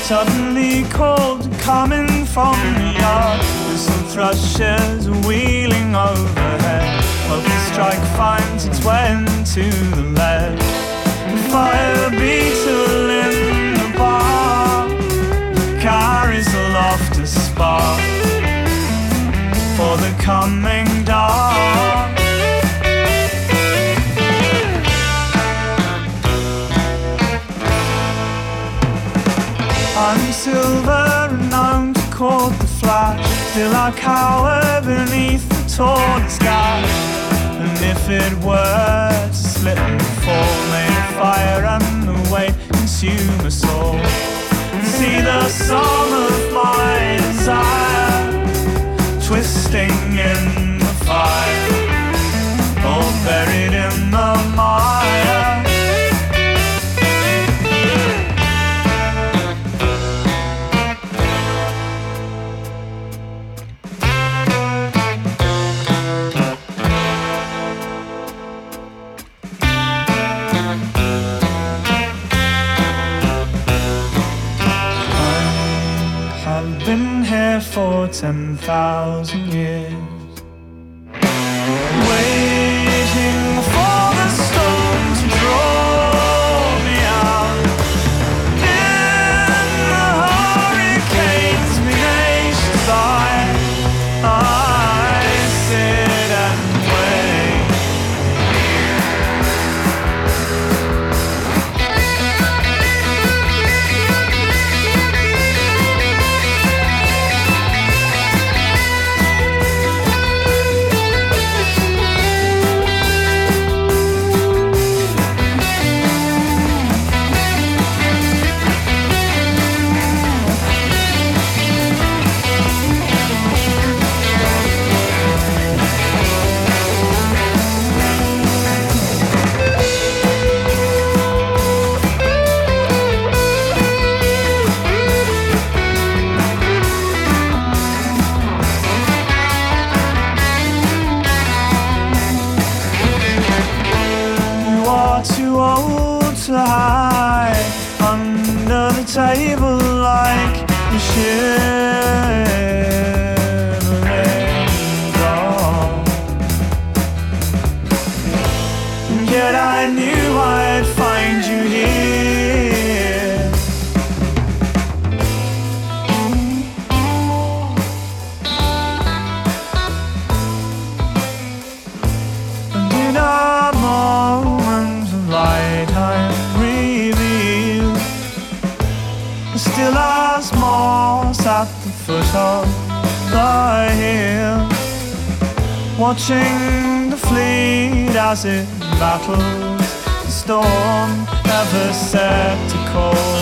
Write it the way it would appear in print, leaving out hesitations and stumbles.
Suddenly cold coming from the yard, with some thrushes wheeling overhead. Well, the strike finds its way into the lead. The fire beetle in the bar carries aloft a spark for the coming dark. I'm silver and I'm to court the flash, till I cower beneath the tallest gash. And if it were to slip and fall, may the fire and the weight consume us all. See the song of my desire twisting in the fire, all buried in the mire. I've been here for 10,000 years, waiting for the storm to draw me out. In the hurricanes, me nation's I sit and wait. Too old to hide under the table like a shivering doll. And yet I knew I'd find you here. And in a moment light I reveal still as moss at the foot of the hill, watching the fleet as it battles the storm, never set to call